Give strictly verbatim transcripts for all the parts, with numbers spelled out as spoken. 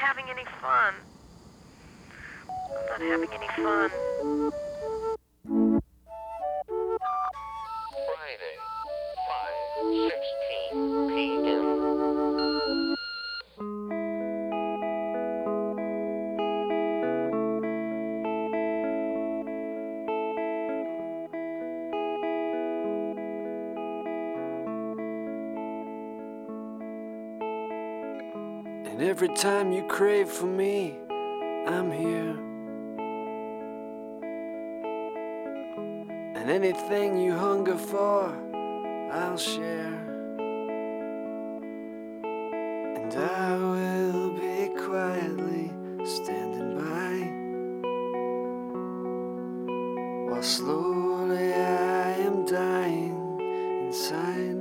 having any fun. I'm not having any fun. Friday, five sixteen p m And every time you crave for me, I'm here. And anything you hunger for, I'll share. And I will be quietly standing by, while slowly I am dying inside.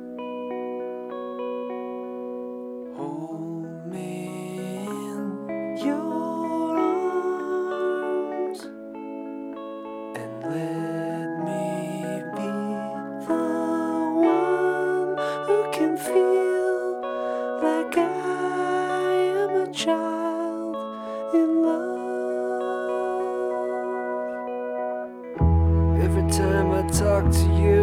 Hold me in your arms and let me be the one who can feel like I am a child in love. Every time I talk to you,